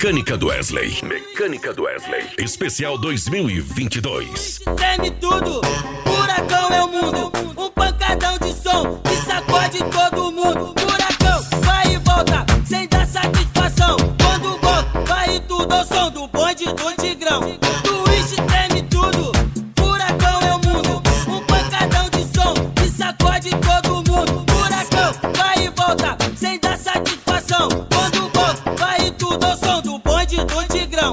Mecânica do Wesley. Mecânica do Wesley. Especial 2022. Treme tudo, furacão é o mundo. Um pancadão de som que sacode todo mundo. Furacão vai e volta sem dar satisfação. Quando volta, vai tudo ao som do bonde do Tigrão. Twist treme tudo, furacão é o mundo. Um pancadão de som que sacode todo mundo. Furacão vai e volta sem dar satisfação. Quando volta, vai tudo ao som do bonde do Tigrão.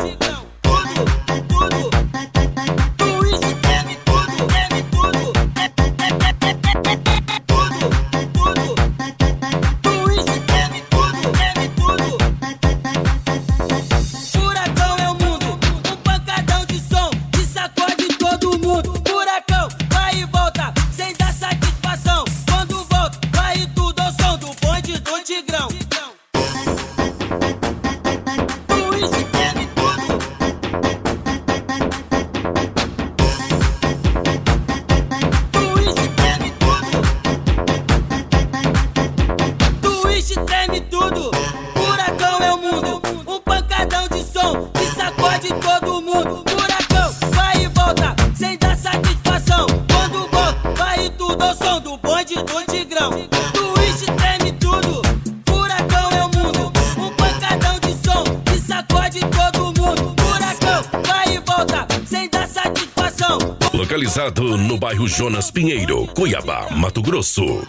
Treme tudo, furacão é o mundo. Um pancadão de som que sacode todo mundo. Furacão vai e volta sem dar satisfação. Quando volta, vai tudo ao som do bonde do Tigrão. Twist treme tudo, furacão é o mundo. Um pancadão de som que sacode todo mundo. Furacão vai e volta sem dar satisfação. Localizado no bairro Jonas Pinheiro, Cuiabá, Mato Grosso.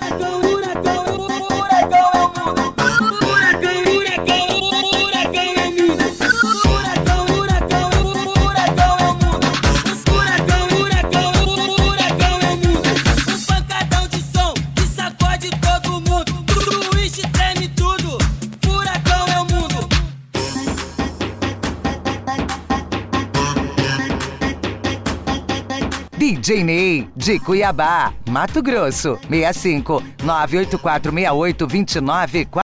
DJ Ney, de Cuiabá, Mato Grosso, 65 9846829